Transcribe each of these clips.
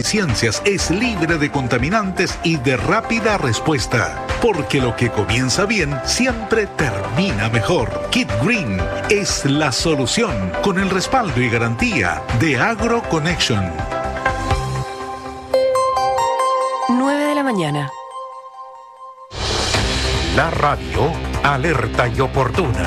deficiencias, es libre de contaminantes y de rápida respuesta. Porque lo que comienza bien siempre termina mejor. Kit Green es la solución con el respaldo y garantía de AgroConnection. 9 de la mañana. La radio alerta y oportuna.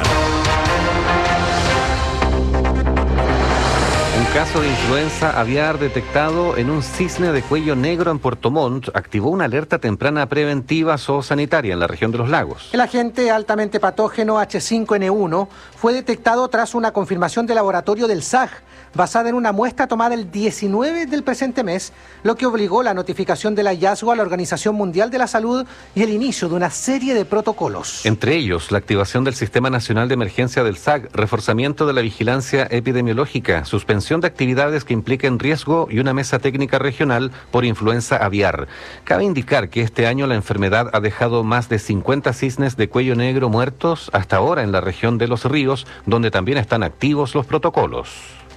Un caso de influenza aviar detectado en un cisne de cuello negro en Puerto Montt activó una alerta temprana preventiva zoosanitaria en la región de los lagos. El agente altamente patógeno H5N1 fue detectado tras una confirmación de laboratorio del SAG, basada en una muestra tomada el 19 del presente mes, lo que obligó la notificación del hallazgo a la Organización Mundial de la Salud y el inicio de una serie de protocolos. Entre ellos, la activación del Sistema Nacional de Emergencia del SAG, reforzamiento de la vigilancia epidemiológica, suspensión de actividades que impliquen riesgo y una mesa técnica regional por influenza aviar. Cabe indicar que este año la enfermedad ha dejado más de 50 cisnes de cuello negro muertos hasta ahora en la región de Los Ríos, donde también están activos los protocolos.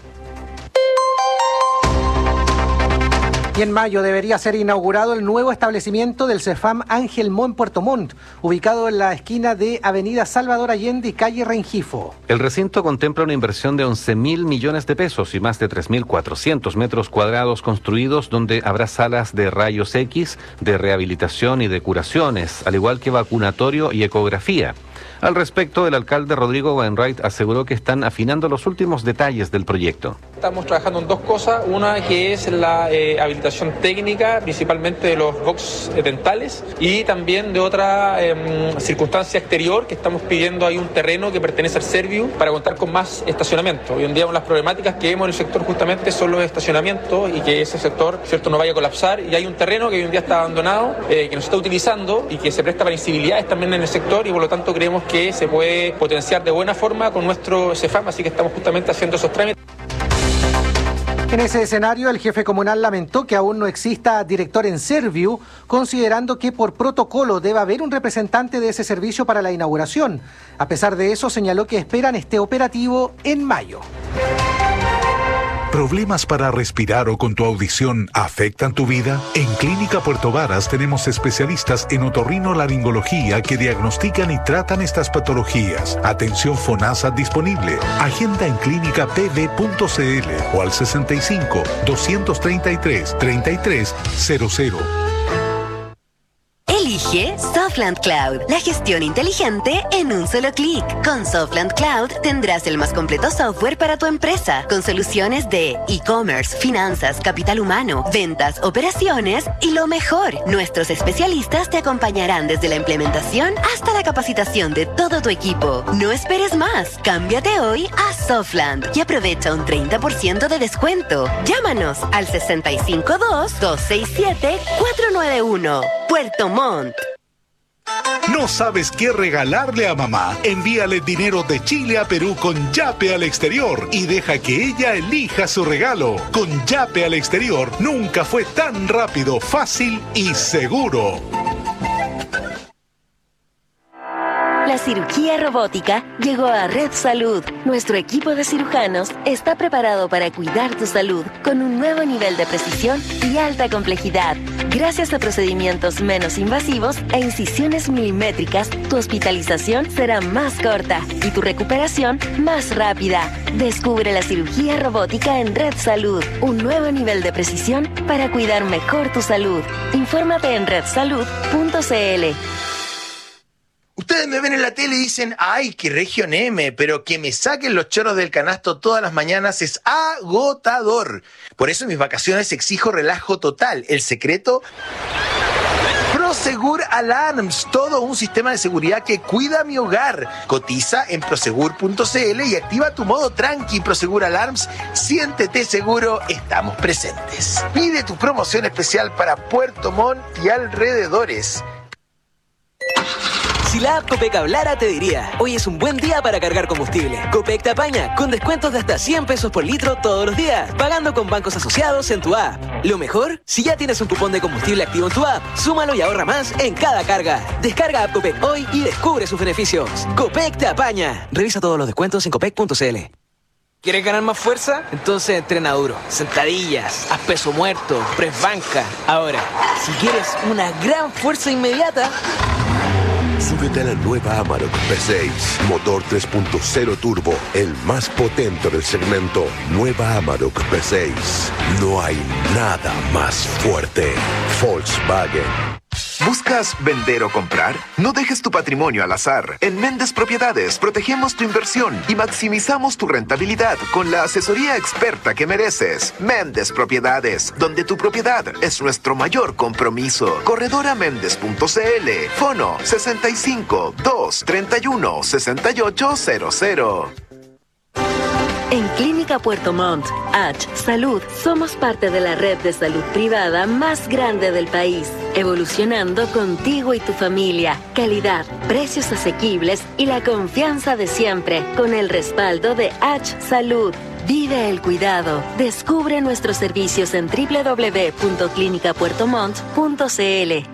Y en mayo debería ser inaugurado el nuevo establecimiento del Cefam Ángel Mo en Puerto Montt, ubicado en la esquina de Avenida Salvador Allende y calle Rengifo. El recinto contempla una inversión de 11.000 millones de pesos y más de 3.400 metros cuadrados construidos, donde habrá salas de rayos X, de rehabilitación y de curaciones, al igual que vacunatorio y ecografía. Al respecto, el alcalde Rodrigo Wainwright aseguró que están afinando los últimos detalles del proyecto. Estamos trabajando en dos cosas, una que es la habilitación técnica, principalmente de los box dentales, y también de otra circunstancia exterior, que estamos pidiendo ahí un terreno que pertenece al Serviu para contar con más estacionamiento. Hoy en día las problemáticas que vemos en el sector justamente son los estacionamientos y que ese sector, ¿cierto?, no vaya a colapsar, y hay un terreno que hoy en día está abandonado, que no se está utilizando y que se presta para incivilidades también en el sector, y por lo tanto creemos que se puede potenciar de buena forma con nuestro Cefam, así que estamos justamente haciendo esos trámites. En ese escenario, el jefe comunal lamentó que aún no exista director en Serviu, considerando que por protocolo debe haber un representante de ese servicio para la inauguración. A pesar de eso, señaló que esperan esté operativo en mayo. ¿Problemas para respirar o con tu audición afectan tu vida? En Clínica Puerto Varas tenemos especialistas en otorrinolaringología que diagnostican y tratan estas patologías. Atención FONASA disponible. Agenda en clínicapv.cl o al 65 233 3300. Elige Softland Cloud, la gestión inteligente en un solo clic. Con Softland Cloud tendrás el más completo software para tu empresa, con soluciones de e-commerce, finanzas, capital humano, ventas, operaciones y lo mejor, nuestros especialistas te acompañarán desde la implementación hasta la capacitación de todo tu equipo. No esperes más, cámbiate hoy a Softland y aprovecha un 30% de descuento. Llámanos al 652-267-491. Puerto Montt. ¿No sabes qué regalarle a mamá? Envíale dinero de Chile a Perú con Yape al exterior y deja que ella elija su regalo. Con Yape al exterior nunca fue tan rápido, fácil y seguro. La cirugía robótica llegó a Red Salud. Nuestro equipo de cirujanos está preparado para cuidar tu salud con un nuevo nivel de precisión y alta complejidad. Gracias a procedimientos menos invasivos e incisiones milimétricas, tu hospitalización será más corta y tu recuperación más rápida. Descubre la cirugía robótica en Red Salud, un nuevo nivel de precisión para cuidar mejor tu salud. Infórmate en redsalud.cl. Ustedes me ven en la tele y dicen, ¡ay, qué Región M! Pero que me saquen los chorros del canasto todas las mañanas es agotador. Por eso en mis vacaciones exijo relajo total. El secreto, Prosegur Alarms, todo un sistema de seguridad que cuida mi hogar. Cotiza en prosegur.cl y activa tu modo tranqui. Prosegur Alarms, siéntete seguro, estamos presentes. Pide tu promoción especial para Puerto Montt y alrededores. Si la app Copec hablara, te diría, hoy es un buen día para cargar combustible. Copec te apaña, con descuentos de hasta 100 pesos por litro todos los días, pagando con bancos asociados en tu app. Lo mejor, si ya tienes un cupón de combustible activo en tu app, súmalo y ahorra más en cada carga. Descarga app Copec hoy y descubre sus beneficios. Copec te apaña. Revisa todos los descuentos en copec.cl. ¿Quieres ganar más fuerza? Entonces entrena duro. Sentadillas, haz peso muerto, press banca. Ahora, si quieres una gran fuerza inmediata... Súbete a la nueva Amarok V6, motor 3.0 turbo, el más potente del segmento. Nueva Amarok V6. No hay nada más fuerte. Volkswagen. ¿Buscas vender o comprar? No dejes tu patrimonio al azar. En Méndez Propiedades protegemos tu inversión y maximizamos tu rentabilidad con la asesoría experta que mereces. Méndez Propiedades, donde tu propiedad es nuestro mayor compromiso. Corredoraméndez.cl. Fono 65 2 31 6800. En Clínica Puerto Montt, H Salud, somos parte de la red de salud privada más grande del país, evolucionando contigo y tu familia. Calidad, precios asequibles y la confianza de siempre, con el respaldo de H Salud. Vive el cuidado. Descubre nuestros servicios en www.clinicapuertomont.cl.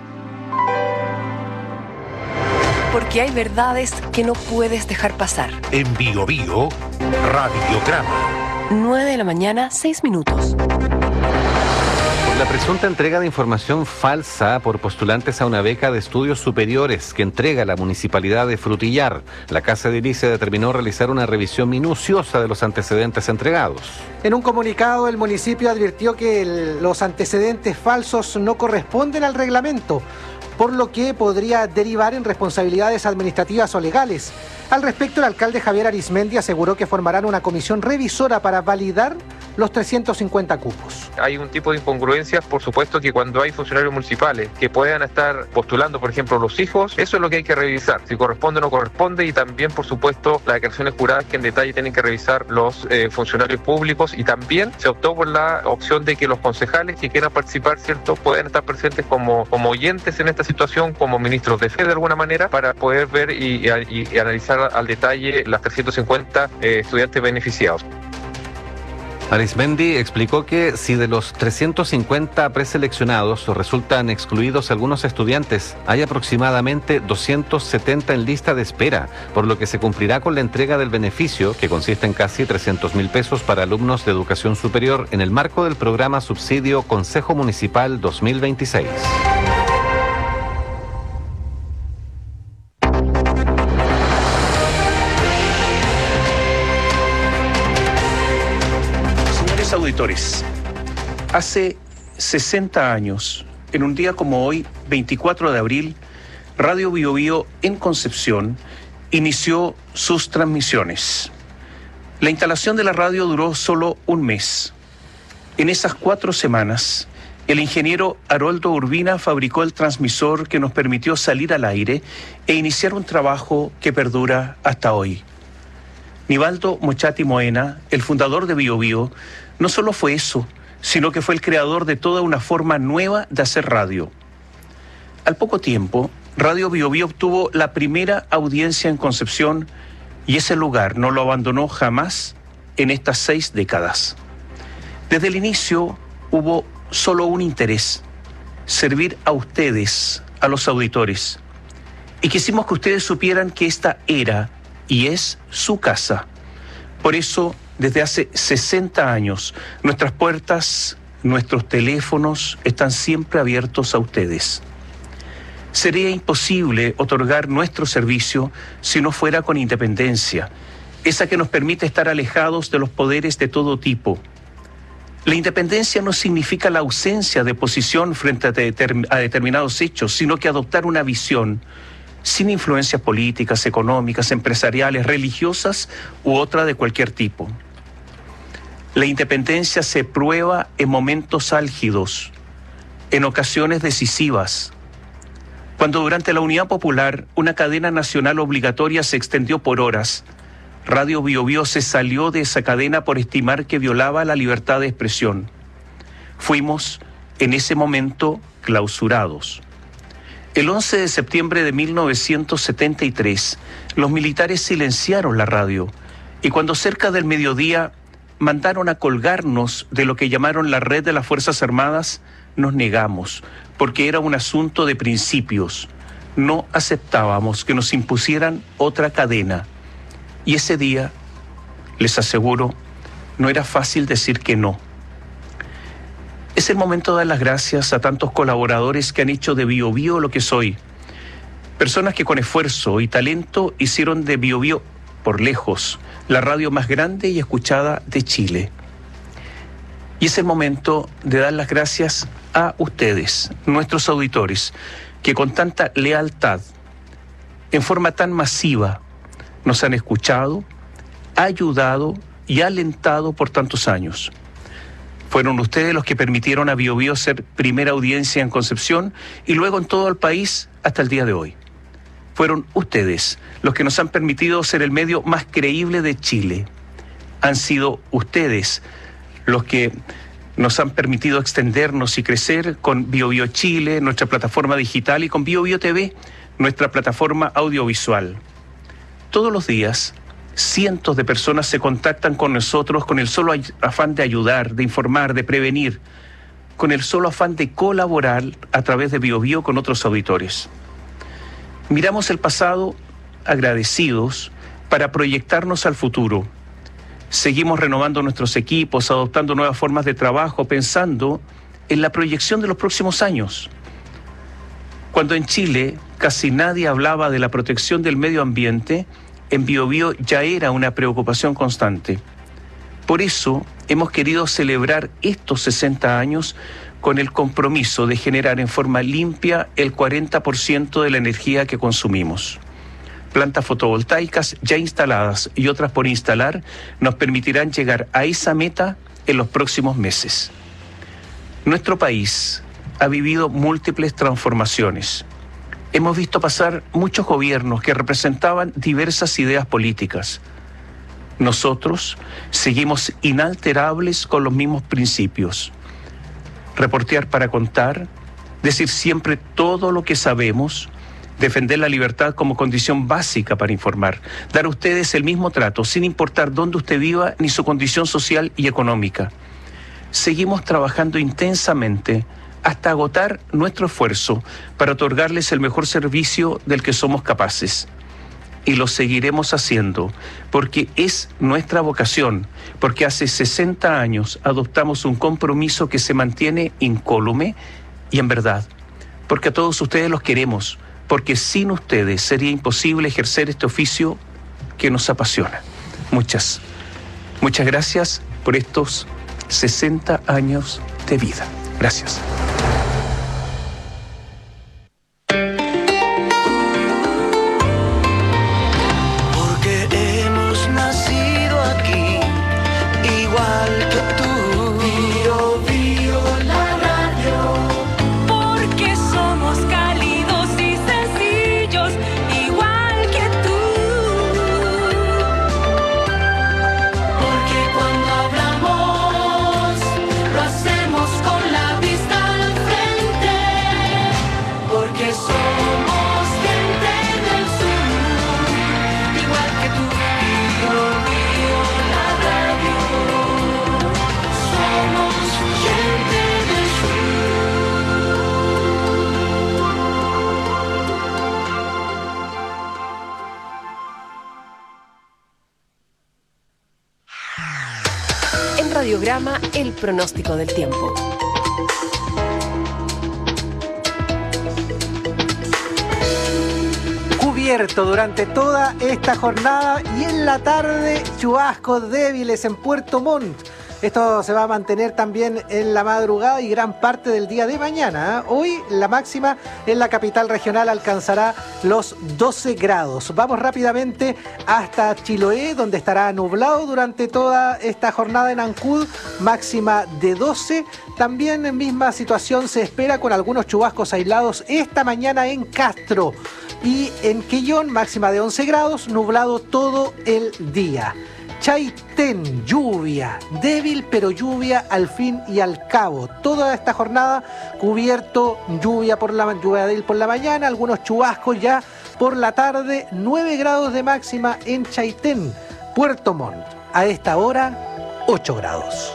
Porque hay verdades que no puedes dejar pasar. En Bio Bio, Radiograma. 9 a.m, 6 minutos. La presunta entrega de información falsa por postulantes a una beca de estudios superiores que entrega la Municipalidad de Frutillar, la Casa de Edilicia determinó realizar una revisión minuciosa de los antecedentes entregados. En un comunicado, el municipio advirtió que los antecedentes falsos no corresponden al reglamento, por lo que podría derivar en responsabilidades administrativas o legales. Al respecto, el alcalde Javier Arismendi aseguró que formarán una comisión revisora para validar los 350 cupos. Hay un tipo de incongruencias, por supuesto, que cuando hay funcionarios municipales que puedan estar postulando, por ejemplo, los hijos, eso es lo que hay que revisar, si corresponde o no corresponde, y también, por supuesto, las declaraciones juradas que en detalle tienen que revisar los funcionarios públicos, y también se optó por la opción de que los concejales que quieran participar, ¿cierto?, puedan estar presentes como oyentes en esta situación, como ministros de fe de alguna manera, para poder ver y analizar al detalle las 350 estudiantes beneficiados. Arismendi explicó que si de los 350 preseleccionados resultan excluidos algunos estudiantes, hay aproximadamente 270 en lista de espera, por lo que se cumplirá con la entrega del beneficio, que consiste en casi 300.000 pesos para alumnos de educación superior en el marco del programa Subsidio Consejo Municipal 2026. Auditores, hace 60 años, en un día como hoy, 24 de abril, Radio Bio Bio en Concepción inició sus transmisiones. La instalación de la radio duró solo un mes. En esas 4 semanas, el ingeniero Haroldo Urbina fabricó el transmisor que nos permitió salir al aire e iniciar un trabajo que perdura hasta hoy. Nivaldo Mochati Moena, el fundador de Bio Bio, no solo fue eso, sino que fue el creador de toda una forma nueva de hacer radio. Al poco tiempo, Radio Bio Bio obtuvo la primera audiencia en Concepción y ese lugar no lo abandonó jamás en estas 6 décadas. Desde el inicio hubo solo un interés: servir a ustedes, a los auditores. Y quisimos que ustedes supieran que esta era y es su casa. Por eso, desde hace 60 años, nuestras puertas, nuestros teléfonos están siempre abiertos a ustedes. Sería imposible otorgar nuestro servicio si no fuera con independencia, esa que nos permite estar alejados de los poderes de todo tipo. La independencia no significa la ausencia de posición frente a determinados hechos, sino que adoptar una visión sin influencias políticas, económicas, empresariales, religiosas u otra de cualquier tipo. La independencia se prueba en momentos álgidos, en ocasiones decisivas. Cuando durante la Unidad Popular una cadena nacional obligatoria se extendió por horas, Radio Bio Bio se salió de esa cadena por estimar que violaba la libertad de expresión. Fuimos, en ese momento, clausurados. El 11 de septiembre de 1973, los militares silenciaron la radio y cuando cerca del mediodía mandaron a colgarnos de lo que llamaron la red de las Fuerzas Armadas, nos negamos, porque era un asunto de principios. No aceptábamos que nos impusieran otra cadena. Y ese día, les aseguro, no era fácil decir que no. Es el momento de dar las gracias a tantos colaboradores que han hecho de Bio Bio lo que soy. Personas que con esfuerzo y talento hicieron de Bio Bio, por lejos, la radio más grande y escuchada de Chile. Y es el momento de dar las gracias a ustedes, nuestros auditores, que con tanta lealtad, en forma tan masiva, nos han escuchado, ayudado y alentado por tantos años. Fueron ustedes los que permitieron a Bio Bio ser primera audiencia en Concepción y luego en todo el país hasta el día de hoy. Fueron ustedes los que nos han permitido ser el medio más creíble de Chile. Han sido ustedes los que nos han permitido extendernos y crecer con Bio Bio Chile, nuestra plataforma digital, y con Bio Bio TV, nuestra plataforma audiovisual. Todos los días, cientos de personas se contactan con nosotros con el solo afán de ayudar, de informar, de prevenir, con el solo afán de colaborar a través de Bio Bio con otros auditores. Miramos el pasado agradecidos para proyectarnos al futuro. Seguimos renovando nuestros equipos, adoptando nuevas formas de trabajo, pensando en la proyección de los próximos años. Cuando en Chile casi nadie hablaba de la protección del medio ambiente, en Bio Bio ya era una preocupación constante. Por eso hemos querido celebrar estos 60 años con el compromiso de generar en forma limpia el 40% de la energía que consumimos. Plantas fotovoltaicas ya instaladas y otras por instalar nos permitirán llegar a esa meta en los próximos meses. Nuestro país ha vivido múltiples transformaciones. Hemos visto pasar muchos gobiernos que representaban diversas ideas políticas. Nosotros seguimos inalterables con los mismos principios. Reportear para contar, decir siempre todo lo que sabemos, defender la libertad como condición básica para informar, dar a ustedes el mismo trato sin importar dónde usted viva ni su condición social y económica. Seguimos trabajando intensamente hasta agotar nuestro esfuerzo para otorgarles el mejor servicio del que somos capaces. Y lo seguiremos haciendo porque es nuestra vocación, porque hace 60 años adoptamos un compromiso que se mantiene incólume y en verdad, porque a todos ustedes los queremos, porque sin ustedes sería imposible ejercer este oficio que nos apasiona. Muchas gracias por estos 60 años de vida. Gracias. Radiograma, el pronóstico del tiempo. Cubierto durante toda esta jornada y en la tarde chubascos débiles en Puerto Montt. Esto se va a mantener también en la madrugada y gran parte del día de mañana. Hoy la máxima en la capital regional alcanzará los 12 grados. Vamos rápidamente hasta Chiloé, donde estará nublado durante toda esta jornada. En Ancud, máxima de 12. También en misma situación se espera con algunos chubascos aislados esta mañana en Castro. Y en Quellón, máxima de 11 grados, nublado todo el día. Chaitén, lluvia, débil pero lluvia al fin y al cabo. Toda esta jornada cubierto, lluvia débil por la mañana, algunos chubascos ya por la tarde, 9 grados de máxima en Chaitén, Puerto Montt. A esta hora, 8 grados.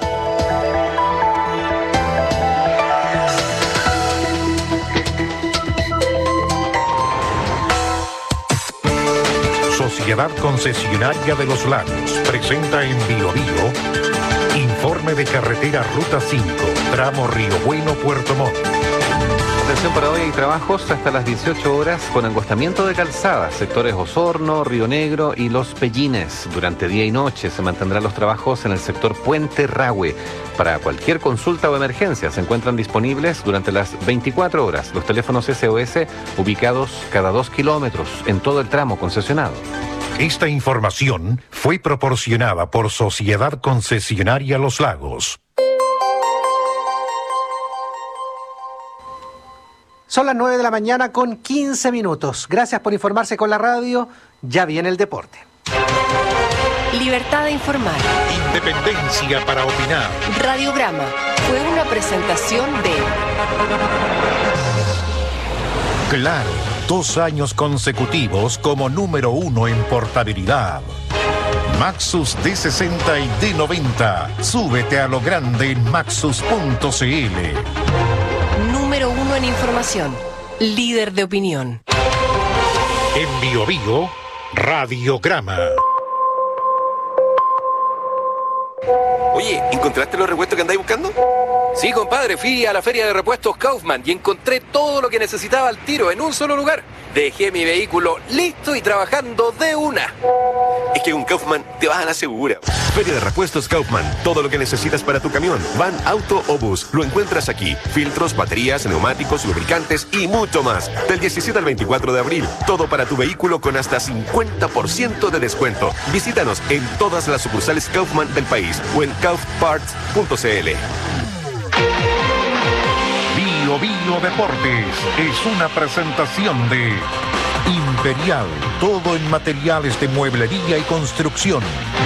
Sociedad Concesionaria de los Lagos presenta en Bio Bio Informe de carretera Ruta 5, tramo Río Bueno, Puerto Montt. Atención, para hoy hay trabajos hasta las 18 horas con angostamiento de calzada, sectores Osorno, Río Negro y Los Pellines. Durante día y noche se mantendrán los trabajos en el sector Puente Rahue. Para cualquier consulta o emergencia se encuentran disponibles durante las 24 horas los teléfonos SOS ubicados cada 2 kilómetros en todo el tramo concesionado. Esta información fue proporcionada por Sociedad Concesionaria Los Lagos. Son las 9 de la mañana con 15 minutos. Gracias por informarse con la radio. Ya viene el deporte. Libertad de informar. Independencia para opinar. Radiograma fue una presentación de... Claro, 2 años consecutivos como número 1 en portabilidad. Maxus D60 y D90. Súbete a lo grande en maxus.cl. Número 1 en información. Líder de opinión. En Bio Bio, Radiograma. Oye, ¿encontraste los repuestos que andáis buscando? Sí, compadre, fui a la feria de repuestos Kaufman y encontré todo lo que necesitaba al tiro en un solo lugar. Dejé mi vehículo listo y trabajando de una. Es que con Kaufman te vas a la segura. Feria de repuestos Kaufman. Todo lo que necesitas para tu camión, van, auto o bus, lo encuentras aquí. Filtros, baterías, neumáticos, lubricantes y mucho más. Del 17 al 24 de abril. Todo para tu vehículo con hasta 50% de descuento. Visítanos en todas las sucursales Kaufman del país o en kaufparts.cl. Bio Bio Deportes es una presentación de Imperial, todo en materiales de mueblería y construcción.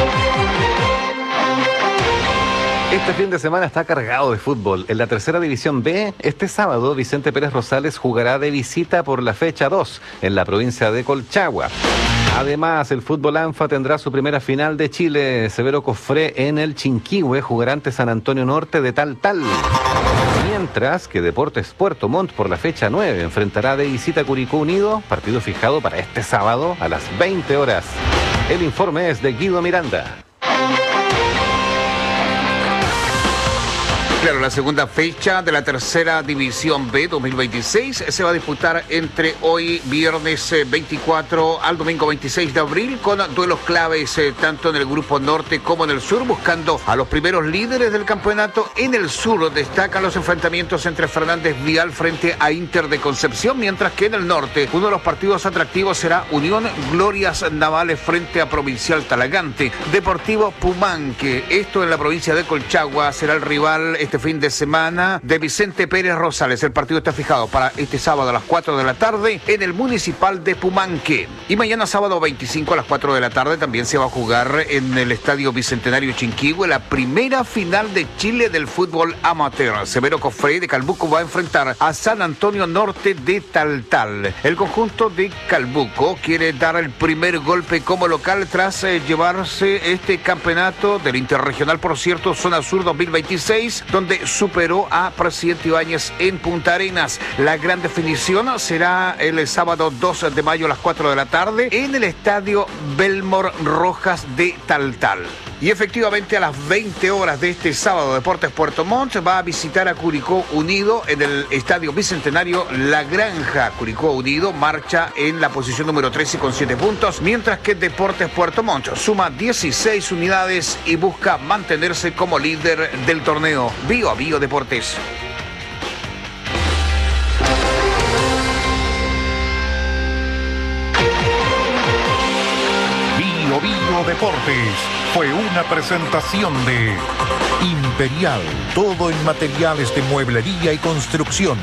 Este fin de semana está cargado de fútbol. En la tercera división B, este sábado Vicente Pérez Rosales jugará de visita por la fecha 2 en la provincia de Colchagua. Además, el fútbol ANFA tendrá su primera final de Chile. Severo Cofré en el Chinquihue jugará ante San Antonio Norte de Tal. Mientras que Deportes Puerto Montt por la fecha 9 enfrentará de visita a Curicó Unido, partido fijado para este sábado a las 20 horas. El informe es de Guido Miranda. Claro, la segunda fecha de la tercera división B 2026 se va a disputar entre hoy viernes 24 al domingo 26 de abril con duelos claves tanto en el grupo norte como en el sur, buscando a los primeros líderes del campeonato. En el sur destacan los enfrentamientos entre Fernández Vial frente a Inter de Concepción, mientras que en el norte uno de los partidos atractivos será Unión Glorias Navales frente a Provincial Talagante. Deportivo Pumanque, esto en la provincia de Colchagua, será el rival este fin de semana de Vicente Pérez Rosales. El partido está fijado para este sábado a las 4 de la tarde en el Municipal de Pumanque. Y mañana sábado 25 a las 4 de la tarde también se va a jugar en el Estadio Bicentenario Chinquihue la primera final de Chile del fútbol amateur. Severo Cofré de Calbuco va a enfrentar a San Antonio Norte de Taltal. El conjunto de Calbuco quiere dar el primer golpe como local tras llevarse este campeonato del Interregional, por cierto, Zona Sur 2026, donde superó a Presidente Ibáñez en Punta Arenas. La gran definición será el sábado 2 de mayo a las 4 de la tarde en el Estadio Belmor Rojas de Taltal. Y efectivamente a las 20 horas de este sábado Deportes Puerto Montt va a visitar a Curicó Unido en el Estadio Bicentenario La Granja. Curicó Unido marcha en la posición número 13 con 7 puntos, mientras que Deportes Puerto Montt suma 16 unidades y busca mantenerse como líder del torneo. Bio a Bio Deportes. Bio Bio Deportes fue una presentación de Imperial, todo en materiales de mueblería y construcción.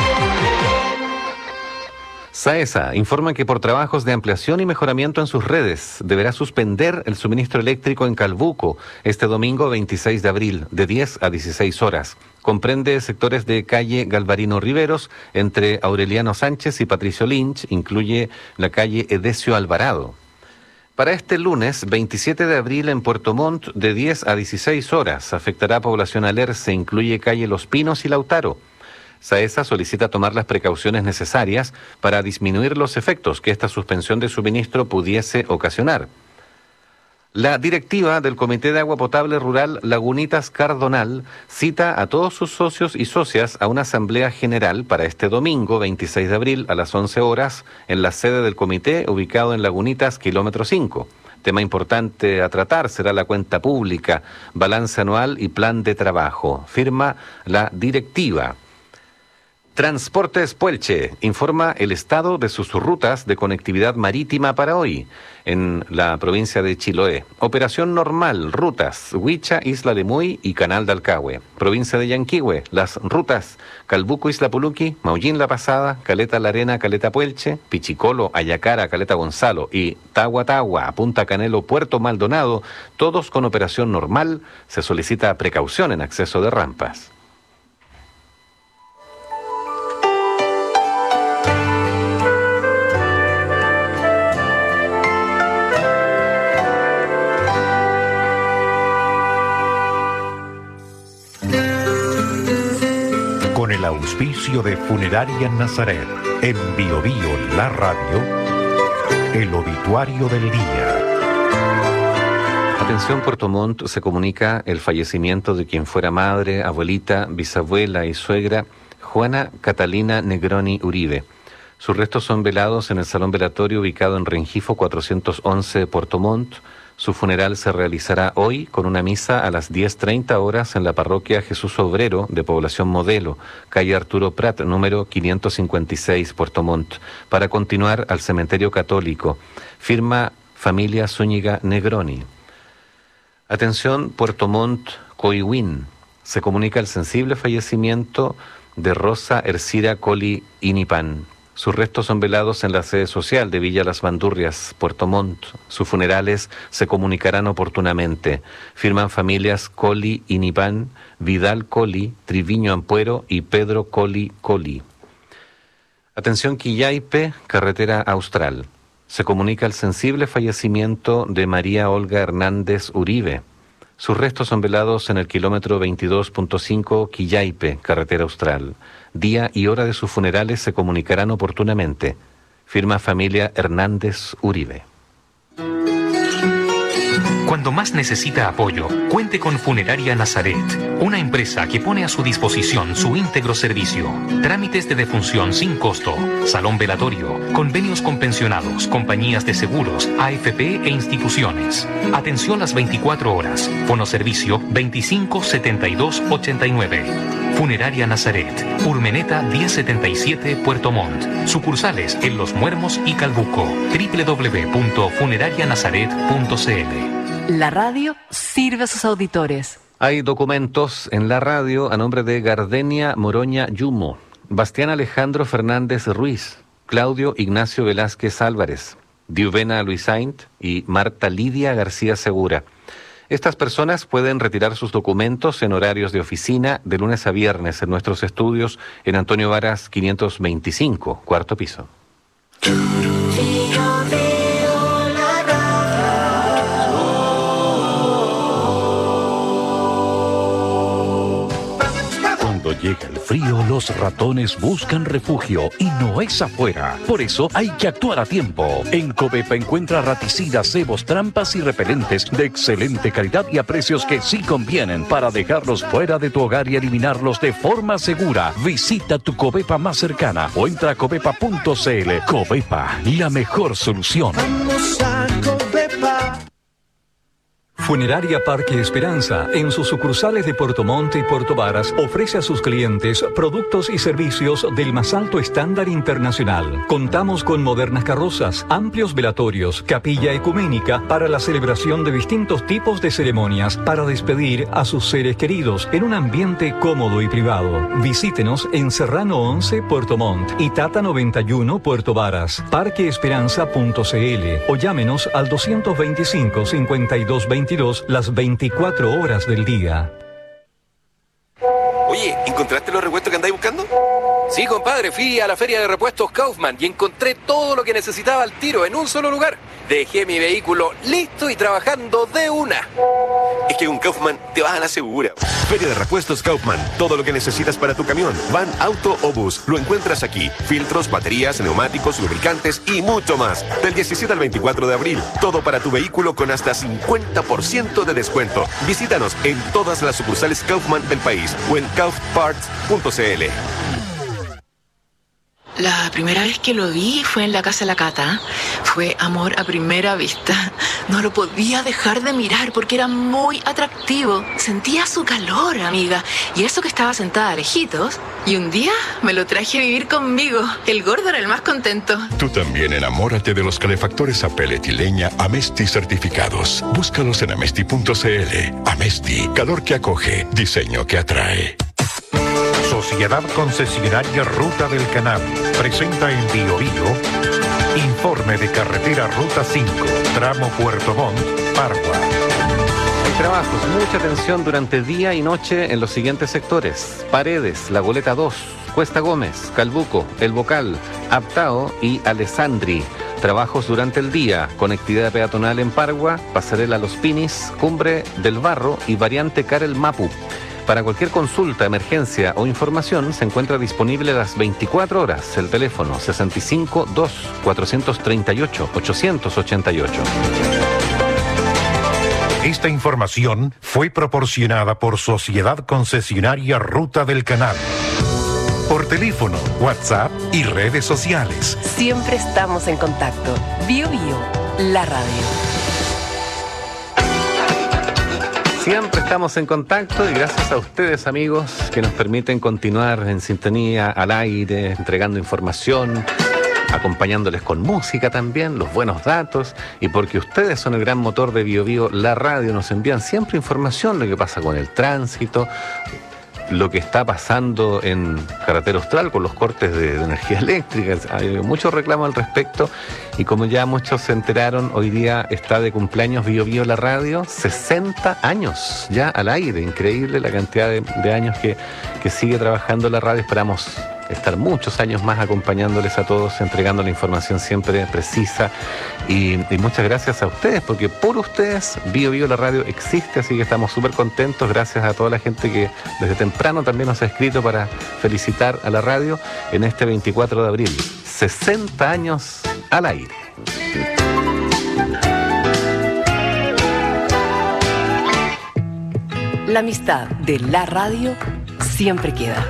SAESA informa que por trabajos de ampliación y mejoramiento en sus redes deberá suspender el suministro eléctrico en Calbuco este domingo 26 de abril de 10 a 16 horas. Comprende sectores de calle Galvarino Riveros entre Aureliano Sánchez y Patricio Lynch, incluye la calle Edesio Alvarado. Para este lunes 27 de abril en Puerto Montt de 10 a 16 horas afectará a población Alerce, incluye calle Los Pinos y Lautaro. SAESA solicita tomar las precauciones necesarias para disminuir los efectos que esta suspensión de suministro pudiese ocasionar. La directiva del Comité de Agua Potable Rural Lagunitas Cardonal cita a todos sus socios y socias a una asamblea general para este domingo 26 de abril a las 11 horas en la sede del comité ubicado en Lagunitas, kilómetro 5. Tema importante a tratar será la cuenta pública, balance anual y plan de trabajo. Firma la directiva. Transportes Puelche informa el estado de sus rutas de conectividad marítima para hoy en la provincia de Chiloé. Operación normal, rutas Huicha, Isla Lemuy y Canal de Alcagüe. Provincia de Yanquihue, las rutas Calbuco, Isla Puluqui, Maullín La Pasada, Caleta La Arena, Caleta Puelche, Pichicolo, Ayacara, Caleta Gonzalo y Tagua Tagua, Punta Canelo, Puerto Maldonado, todos con operación normal. Se solicita precaución en acceso de rampas. Con el auspicio de Funeraria Nazaret, en Bio Bio La Radio, el obituario del día. Atención, Puerto Montt, se comunica el fallecimiento de quien fuera madre, abuelita, bisabuela y suegra, Juana Catalina Negroni Uribe. Sus restos son velados en el salón velatorio ubicado en Rengifo 411, Puerto Montt. Su funeral se realizará hoy con una misa a las 10:30 horas en la parroquia Jesús Obrero de Población Modelo, calle Arturo Prat, número 556, Puerto Montt, para continuar al cementerio católico. Firma familia Zúñiga Negroni. Atención, Puerto Montt, Coihuín. Se comunica el sensible fallecimiento de Rosa Ercira Coli Inipan. Sus restos son velados en la sede social de Villa Las Bandurrias, Puerto Montt. Sus funerales se comunicarán oportunamente. Firman familias Coli Inipan, Vidal Coli, Triviño Ampuero y Pedro Coli Coli. Atención, Quillaipe, carretera austral. Se comunica el sensible fallecimiento de María Olga Hernández Uribe. Sus restos son velados en el kilómetro 22.5 Quillaipe, carretera austral. Día y hora de sus funerales se comunicarán oportunamente. Firma familia Hernández Uribe. Cuando más necesita apoyo, cuente con Funeraria Nazaret, una empresa que pone a su disposición su íntegro servicio. Trámites de defunción sin costo, salón velatorio, convenios con pensionados, compañías de seguros, AFP e instituciones. Atención las 24 horas. Fonoservicio 25 72 89. Funeraria Nazaret, Urmeneta 1077, Puerto Montt. Sucursales en Los Muermos y Calbuco. www.funerarianazaret.cl. La radio sirve a sus auditores. Hay documentos en la radio a nombre de Gardenia Moroña Yumo, Bastián Alejandro Fernández Ruiz, Claudio Ignacio Velázquez Álvarez, Diuvena Luisaint y Marta Lidia García Segura. Estas personas pueden retirar sus documentos en horarios de oficina de lunes a viernes en nuestros estudios en Antonio Varas 525, cuarto piso. Cuando llega el frío, los ratones buscan refugio y no es afuera. Por eso hay que actuar a tiempo. En Covepa encuentra raticidas, cebos, trampas y repelentes de excelente calidad y a precios que sí convienen para dejarlos fuera de tu hogar y eliminarlos de forma segura. Visita tu Covepa más cercana o entra a covepa.cl. Covepa, la mejor solución. Vamos a Covepa. Funeraria Parque Esperanza, en sus sucursales de Puerto Montt y Puerto Varas, ofrece a sus clientes productos y servicios del más alto estándar internacional. Contamos con modernas carrozas, amplios velatorios, capilla ecuménica para la celebración de distintos tipos de ceremonias para despedir a sus seres queridos en un ambiente cómodo y privado. Visítenos en Serrano 11, Puerto Montt y Tata 91, Puerto Varas, parqueesperanza.cl o llámenos al 225-5222 las 24 horas del día. Oye, ¿encontraste los repuestos que andáis buscando? Sí, Sí, compadre, fui a la feria de repuestos Kaufman y encontré todo lo que necesitaba al tiro en un solo lugar. Dejé mi vehículo listo y trabajando de una. Es que con Kaufman te vas a la segura. Feria de repuestos Kaufman. Todo lo que necesitas para tu camión, van, auto o bus, lo encuentras aquí. Filtros, baterías, neumáticos, lubricantes y mucho más. Del 17 al 24 de abril. Todo para tu vehículo con hasta 50% de descuento. Visítanos en todas las sucursales Kaufman del país o en kaufparts.cl. La primera vez que lo vi fue en la casa de la Cata. Fue amor a primera vista. No lo podía dejar de mirar porque era muy atractivo. Sentía su calor, amiga. Y eso que estaba sentada a lejitos. Y un día me lo traje a vivir conmigo. El gordo era el más contento. Tú también enamórate de los calefactores a pellet y leña Amesti certificados. Búscalos en amesti.cl. Amesti, calor que acoge, diseño que atrae. Sociedad Concesionaria Ruta del Canal presenta en Biobío informe de carretera Ruta 5, tramo Puerto Montt, Pargua. Hay trabajos, mucha atención durante día y noche en los siguientes sectores: Paredes, La Goleta 2, Cuesta Gómez, Calbuco, El Bocal, Aptao y Alessandri. Trabajos durante el día, conectividad peatonal en Pargua, Pasarela Los Pinis, Cumbre del Barro y variante Carel Mapu. Para cualquier consulta, emergencia o información, se encuentra disponible las 24 horas. El teléfono 65 2 438 888. Esta información fue proporcionada por Sociedad Concesionaria Ruta del Canal. Por teléfono, WhatsApp y redes sociales. Siempre estamos en contacto. Biobío, la radio. Siempre estamos en contacto y gracias a ustedes, amigos, que nos permiten continuar en sintonía, al aire, entregando información, acompañándoles con música también, los buenos datos, y porque ustedes son el gran motor de Biobío, la radio, nos envían siempre información, lo que pasa con el tránsito, lo que está pasando en Carretera Austral con los cortes de energía eléctrica. Hay muchos reclamos al respecto y como ya muchos se enteraron, hoy día está de cumpleaños Biobío la radio, 60 años ya al aire. Increíble la cantidad de años que sigue trabajando la radio. Esperamos estar muchos años más acompañándoles a todos, entregando la información siempre precisa y muchas gracias a ustedes, porque por ustedes Biobío la radio existe, así que estamos súper contentos. Gracias a toda la gente que desde temprano también nos ha escrito para felicitar a la radio en este 24 de abril, 60 años al aire. La amistad de la radio siempre queda.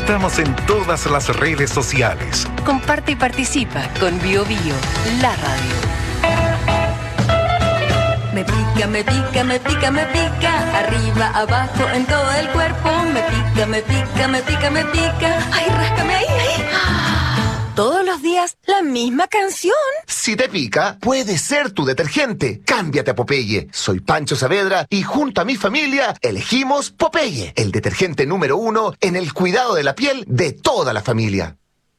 Estamos en todas las redes sociales. Comparte y participa con BioBio, la radio. Me pica, me pica, me pica, me pica, arriba, abajo, en todo el cuerpo. Me pica, me pica, me pica, me pica. Ay, ráscame ahí, ahí. Todos los días la misma canción. Si te pica, puede ser tu detergente. Cámbiate a Popeye. Soy Pancho Saavedra y junto a mi familia elegimos Popeye, el detergente número 1 en el cuidado de la piel de toda la familia.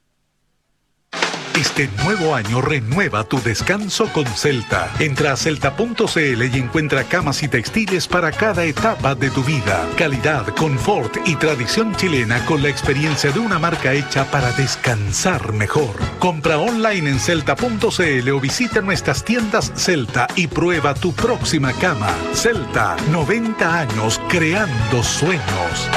Este nuevo año renueva tu descanso con Celta. Entra a celta.cl y encuentra camas y textiles para cada etapa de tu vida. Calidad, confort y tradición chilena con la experiencia de una marca hecha para descansar mejor. Compra online en celta.cl o visita nuestras tiendas Celta y prueba tu próxima cama. Celta, 90 años creando sueños.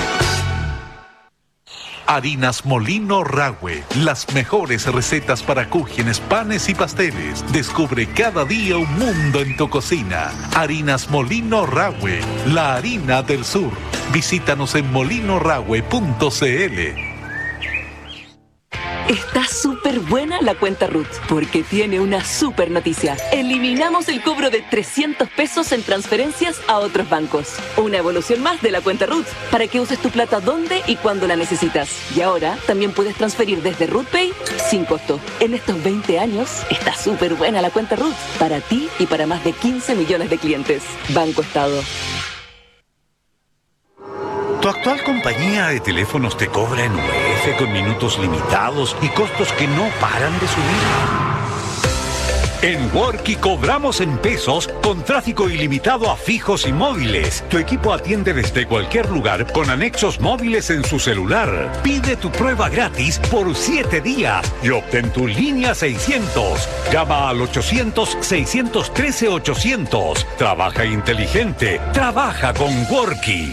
Harinas Molino Rahue, las mejores recetas para cúgenes, panes y pasteles. Descubre cada día un mundo en tu cocina. Harinas Molino Rahue, la harina del sur. Visítanos en molinorahue.cl. Está súper buena la cuenta RUT, porque tiene una súper noticia. Eliminamos el cobro de 300 pesos en transferencias a otros bancos. Una evolución más de la cuenta RUT, para que uses tu plata donde y cuando la necesitas. Y ahora también puedes transferir desde RUTPay sin costo. En estos 20 años está súper buena la cuenta RUT, para ti y para más de 15 millones de clientes. Banco Estado. ¿Tu actual compañía de teléfonos te cobra en UF con minutos limitados y costos que no paran de subir? En Worky cobramos en pesos con tráfico ilimitado a fijos y móviles. Tu equipo atiende desde cualquier lugar con anexos móviles en su celular. Pide tu prueba gratis por 7 días y obtén tu línea 600. Llama al 800-613-800. Trabaja inteligente. Trabaja con Worky.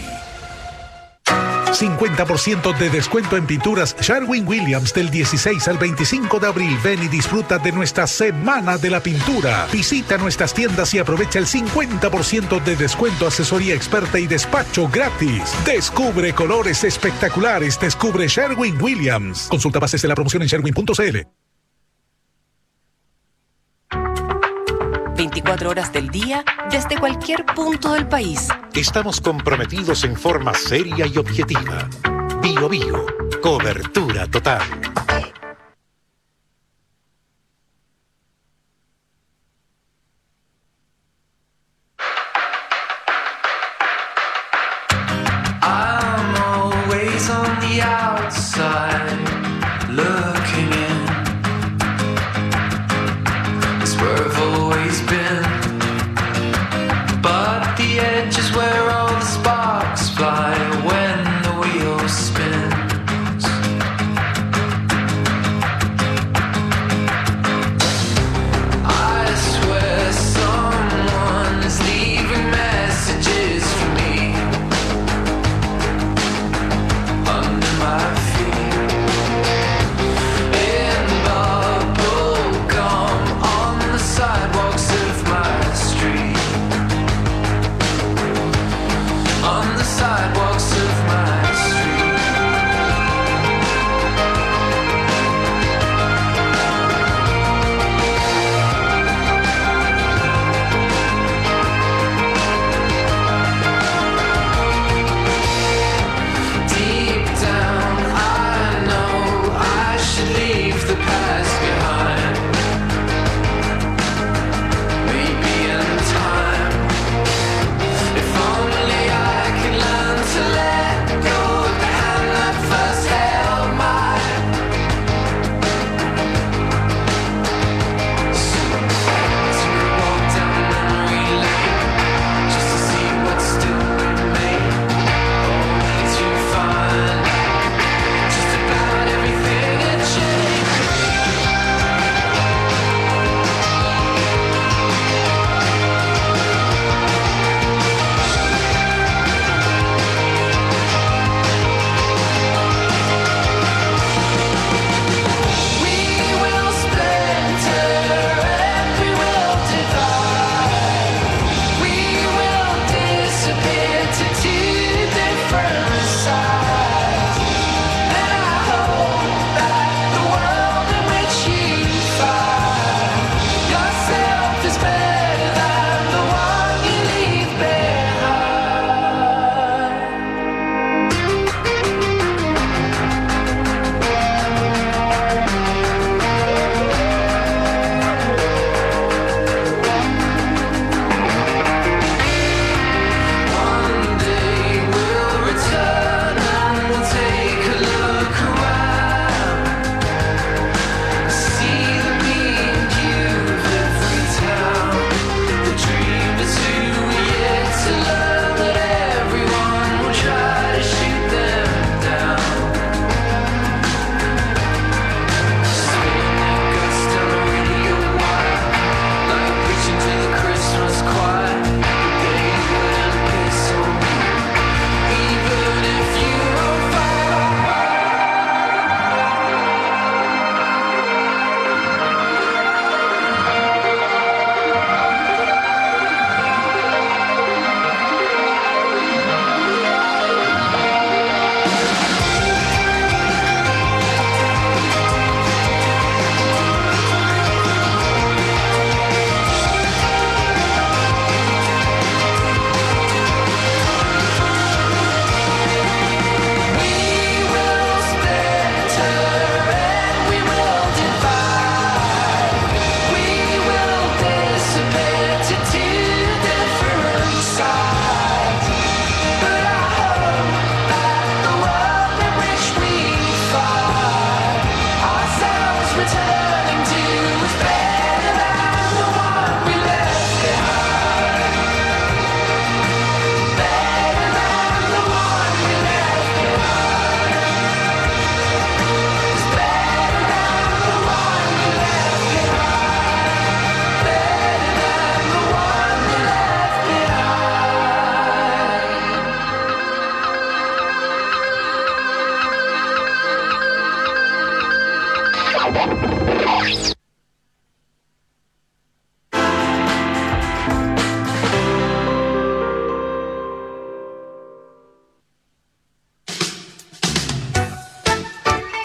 50% de descuento en pinturas Sherwin-Williams del 16 al 25 de abril. Ven y disfruta de nuestra Semana de la Pintura. Visita nuestras tiendas y aprovecha el 50% de descuento, asesoría experta y despacho gratis. Descubre colores espectaculares. Descubre Sherwin-Williams. Consulta bases de la promoción en sherwin.cl. 24 horas del día, desde cualquier punto del país. Estamos comprometidos en forma seria y objetiva. BioBio, cobertura total. I'm always on the outside, looking in. It's where I've always been. But the edge is where all the sparks fly when the wheel spins.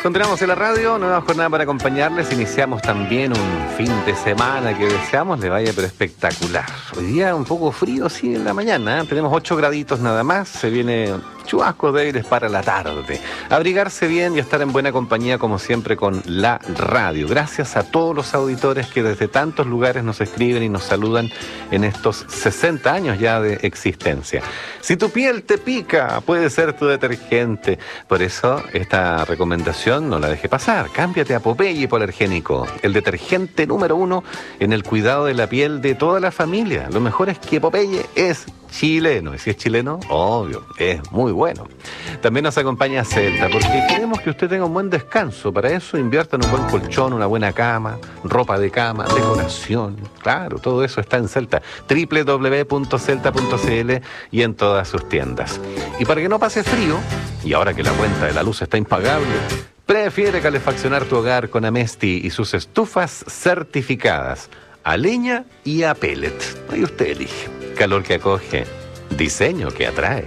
Continuamos en la radio, nueva jornada para acompañarles. Iniciamos también un fin de semana que deseamos le vaya pero espectacular. Hoy día un poco frío, sí, en la mañana, ¿eh? Tenemos 8 graditos nada más, se viene chubascos débiles para la tarde. Abrigarse bien y estar en buena compañía como siempre con la radio. Gracias a todos los auditores que desde tantos lugares nos escriben y nos saludan en estos 60 años ya de existencia. Si tu piel te pica, puede ser tu detergente. Por eso esta recomendación no la deje pasar. Cámbiate a Popeye Hipoalergénico, el detergente número 1 en el cuidado de la piel de toda la familia. Lo mejor es que Popeye es chileno. Y si es chileno, obvio, es muy bueno. También nos acompaña Celta, porque queremos que usted tenga un buen descanso. Para eso invierta en un buen colchón, una buena cama, ropa de cama, decoración. Claro, todo eso está en Celta. www.celta.cl y en todas sus tiendas. Y para que no pase frío, y ahora que la cuenta de la luz está impagable, prefiere calefaccionar tu hogar con Amesti y sus estufas certificadas a leña y a pellet. Ahí usted elige. Calor que acoge, diseño que atrae.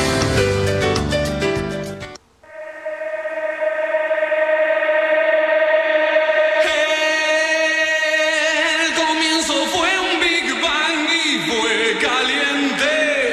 El comienzo fue un Big Bang y fue caliente.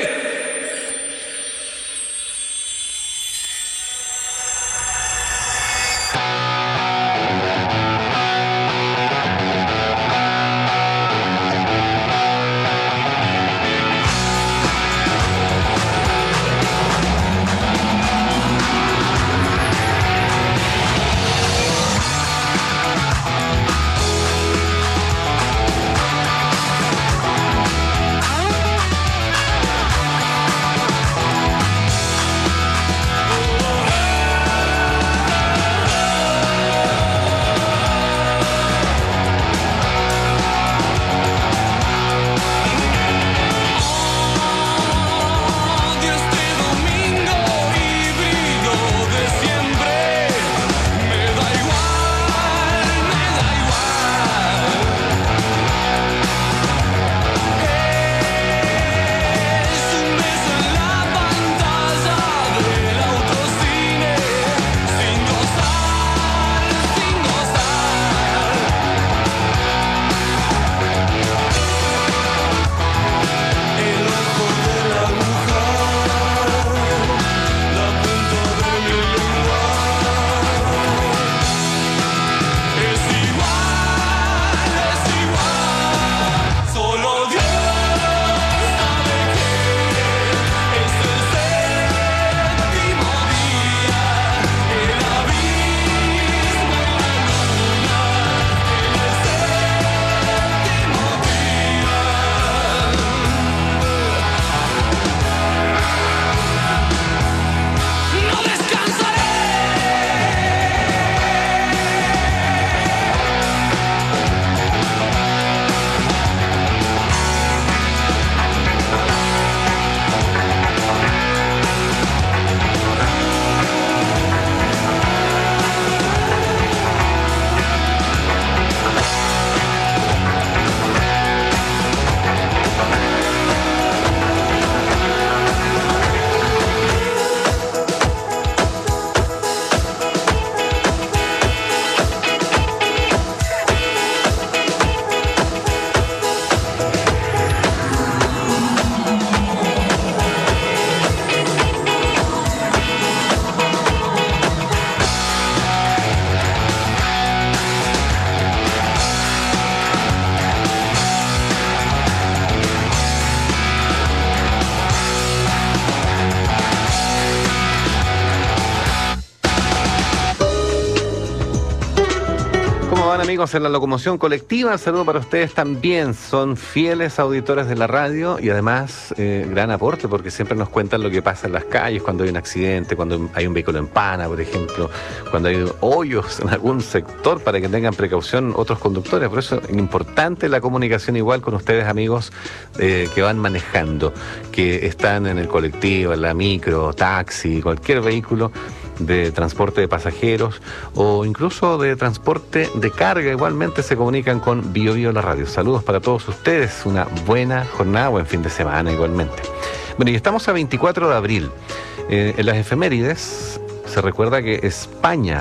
Amigos en la locomoción colectiva, saludo para ustedes también, son fieles auditores de la radio y además gran aporte porque siempre nos cuentan lo que pasa en las calles cuando hay un accidente, cuando hay un vehículo en pana, por ejemplo, cuando hay hoyos en algún sector para que tengan precaución otros conductores. Por eso es importante la comunicación igual con ustedes, amigos, que van manejando, que están en el colectivo, en la micro, taxi, cualquier vehículo de transporte de pasajeros o incluso de transporte de carga, igualmente se comunican con Bio Bio la radio. Saludos para todos ustedes, una buena jornada, buen fin de semana igualmente. Bueno, y estamos a 24 de abril. En las efemérides se recuerda que España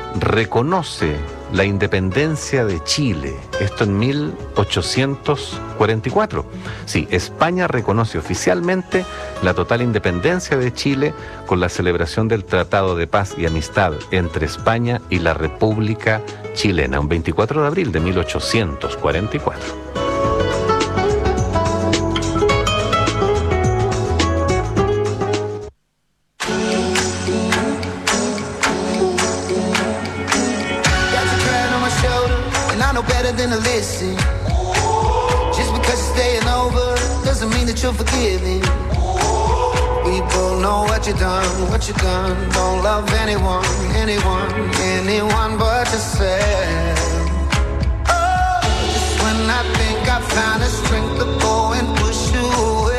reconoce la independencia de Chile. Esto en 1844. Sí, España reconoce oficialmente la total independencia de Chile con la celebración del Tratado de Paz y Amistad entre España y la República Chilena, un 24 de abril de 1844. Than to listen. Just because you're staying over doesn't mean that you're forgiving. We both know what you done. Don't love anyone but yourself. Oh, just when I think I found the strength to go and push you away.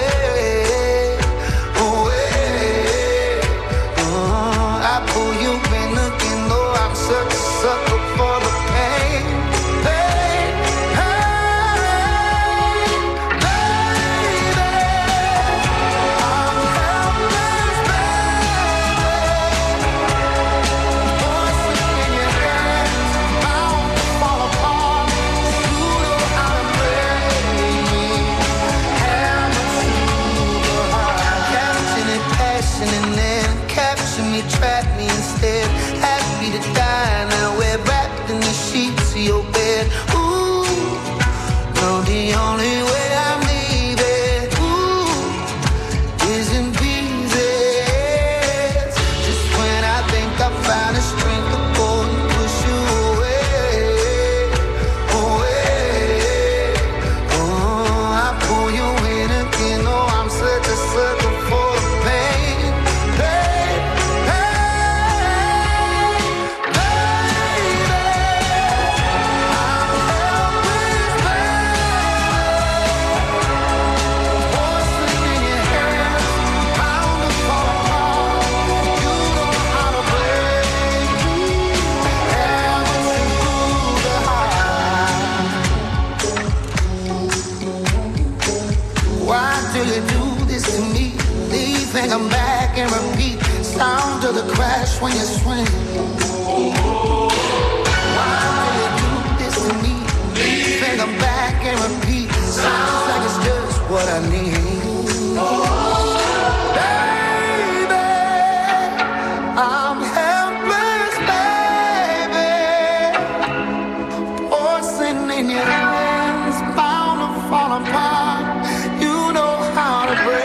I pull you in again, though I'm such a sucker for the pain. Trap me instead, happy to die. Now we're wrapped in the sheets of your bed. Ooh, no, the only way I'm leaving, is in pieces. Just when I think I found the strength to go and push you away. I pull you in again. Oh, I'm such a sucker for the pain. Come back and repeat. Sound of the crash when you swing. Why do you do this to me? Think I'm back and repeat. Sounds like it's just what I need. Baby, I'm helpless, baby. Porcelain in your hands, bound to fall apart. You know how to break.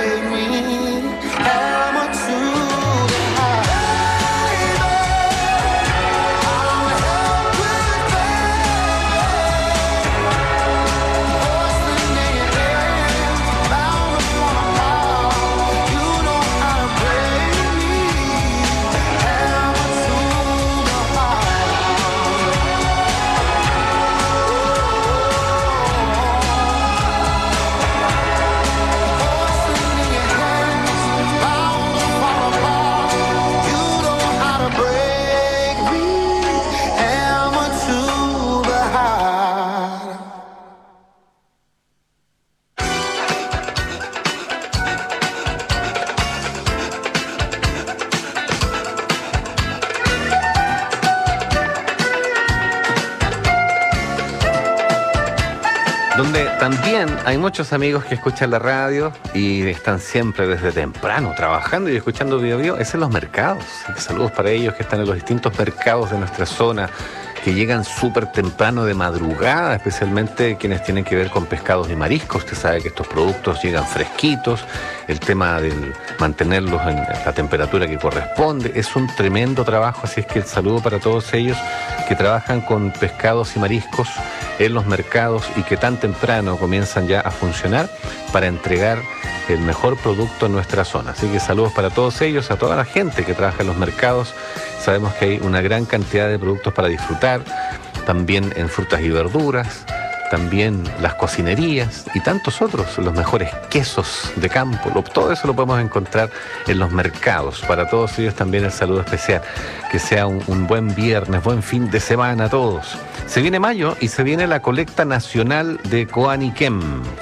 Donde también hay muchos amigos que escuchan la radio y están siempre desde temprano trabajando y escuchando Bio Bio, es en los mercados. Saludos para ellos que están en los distintos mercados de nuestra zona, que llegan súper temprano de madrugada, especialmente quienes tienen que ver con pescados y mariscos. Usted sabe que estos productos llegan fresquitos, el tema del mantenerlos en la temperatura que corresponde, es un tremendo trabajo, así es que el saludo para todos ellos que trabajan con pescados y mariscos en los mercados y que tan temprano comienzan ya a funcionar para entregar el mejor producto en nuestra zona. Así que saludos para todos ellos, a toda la gente que trabaja en los mercados. Sabemos que hay una gran cantidad de productos para disfrutar, también en frutas y verduras, también las cocinerías y tantos otros, los mejores quesos de campo, todo eso lo podemos encontrar en los mercados. Para todos ellos también el saludo especial. Que sea un buen viernes, buen fin de semana a todos. Se viene mayo y se viene la colecta nacional de Coaniquem. Sí,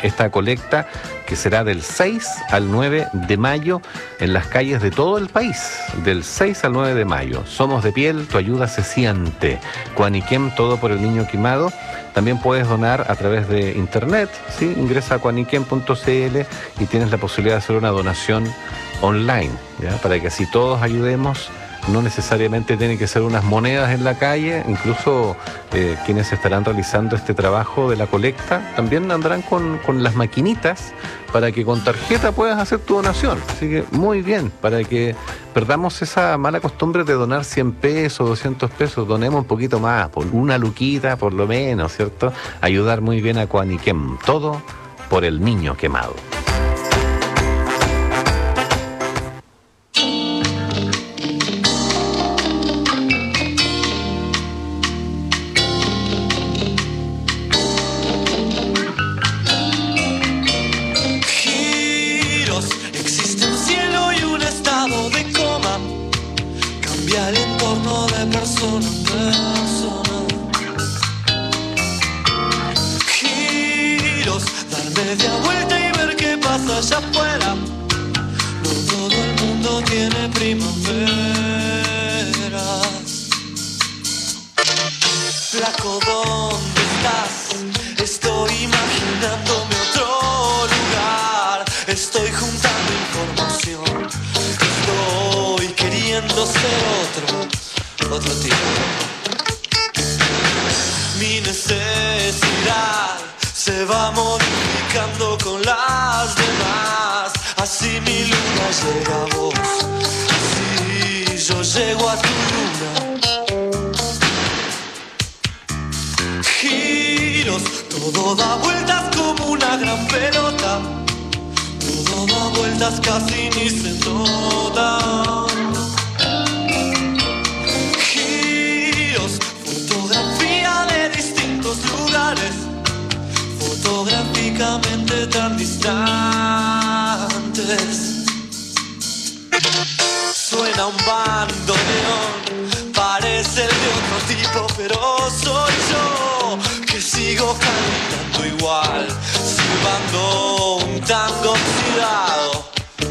esta colecta que será del 6 al 9 de mayo en las calles de todo el país, del 6 al 9 de mayo. Somos de piel, tu ayuda se siente. Cuaniquem, todo por el niño quemado. También puedes donar a través de internet, ¿sí? Ingresa a cuaniquem.cl y tienes la posibilidad de hacer una donación online, ¿ya? Para que así todos ayudemos. No necesariamente tienen que ser unas monedas en la calle, incluso quienes estarán realizando este trabajo de la colecta también andarán con las maquinitas para que con tarjeta puedas hacer tu donación. Así que muy bien, para que perdamos esa mala costumbre de donar 100 pesos, 200 pesos, donemos un poquito más, por una luquita por lo menos, ¿cierto? Ayudar muy bien a Cuaniquem, todo por el niño quemado. El entorno de persona en persona. Giros, dar media vuelta y ver qué pasa allá afuera. No todo el mundo tiene primaveras. Flaco, ¿dónde estás? Estoy imaginándome otro lugar. Estoy juntando información. Estoy queriendo ser otro tipo. Mi necesidad se va modificando con las demás. Así mi luna llega a vos, así yo llego a tu luna. Giros, todo da vueltas como una gran pelota. Todo da vueltas, casi ni se nota. Giros, fotografía de distintos lugares, fotográficamente tan distantes. Suena un bandoneón, parece el de otro tipo, pero soy yo que sigo cantando igual, silbando un tango oxidado.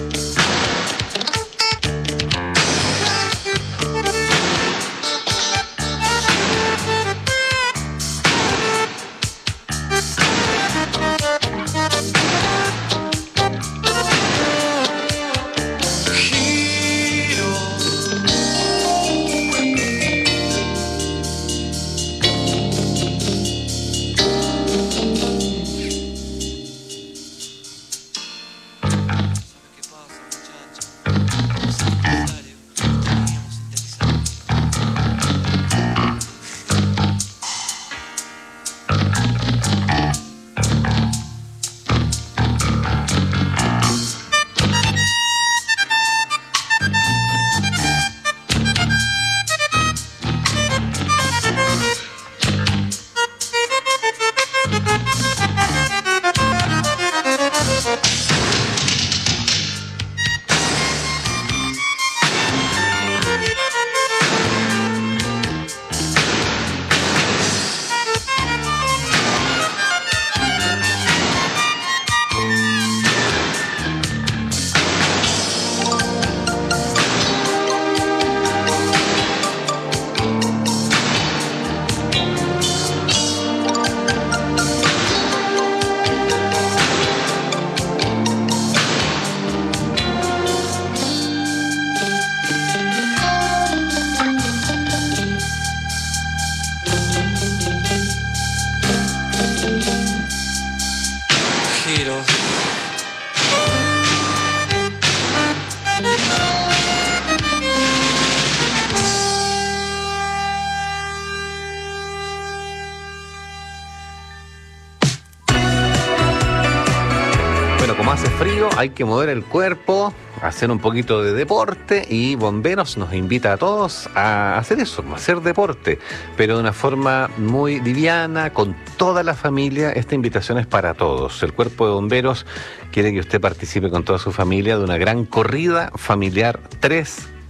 Hace frío, hay que mover el cuerpo, hacer un poquito de deporte, y Bomberos nos invita a todos a hacer eso, a hacer deporte, pero de una forma muy liviana, con toda la familia. Esta invitación es para todos. El Cuerpo de Bomberos quiere que usted participe con toda su familia de una gran corrida familiar 3K.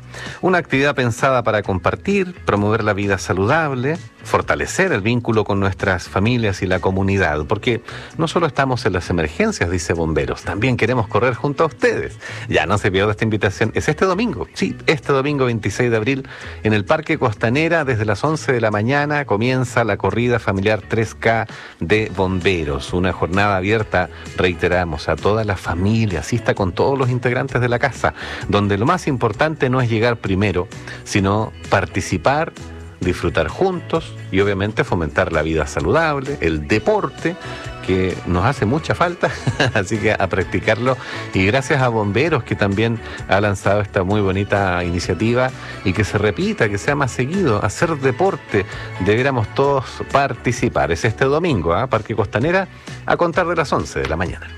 Una actividad pensada para compartir, promover la vida saludable, fortalecer el vínculo con nuestras familias y la comunidad, porque no solo estamos en las emergencias, dice Bomberos, también queremos correr junto a ustedes. Ya no se pierda esta invitación, es este domingo, sí, este domingo 26 de abril, en el Parque Costanera, desde las 11 de la mañana, comienza la corrida familiar 3K de Bomberos, una jornada abierta, reiteramos, a toda la familia, asista con todos los integrantes de la casa, donde lo más importante no es llegar primero, sino participar, disfrutar juntos y obviamente fomentar la vida saludable, el deporte, que nos hace mucha falta, así que a practicarlo. Y gracias a Bomberos, que también ha lanzado esta muy bonita iniciativa, y que se repita, que sea más seguido, hacer deporte, debiéramos todos participar. Es este domingo, Parque Costanera, a contar de las 11 de la mañana.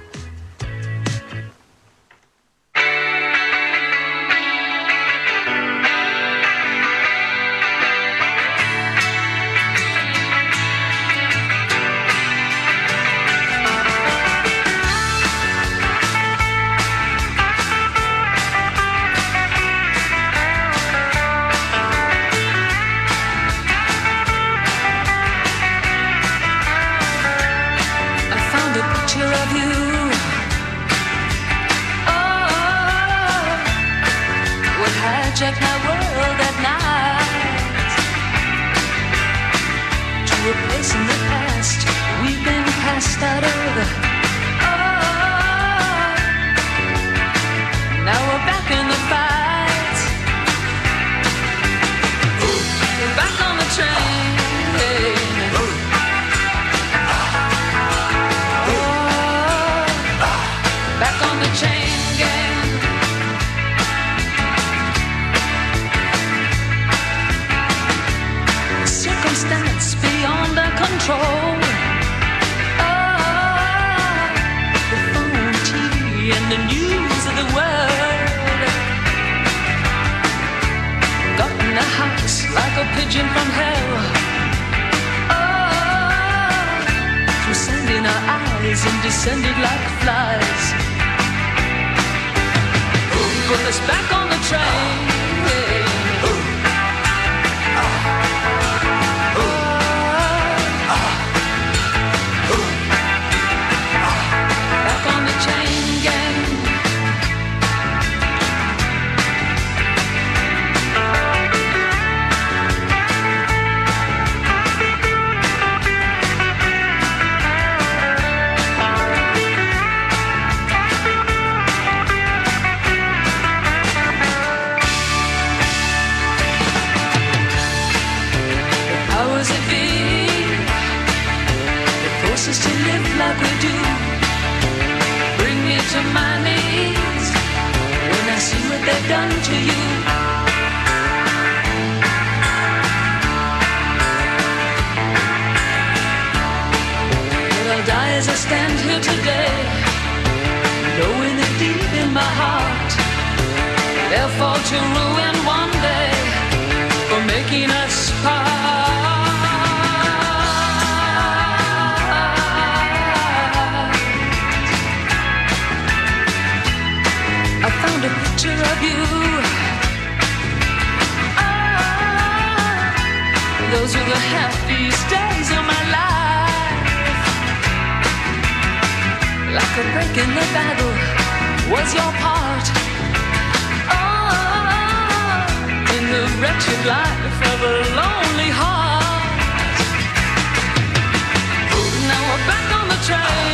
Now we're back on the train.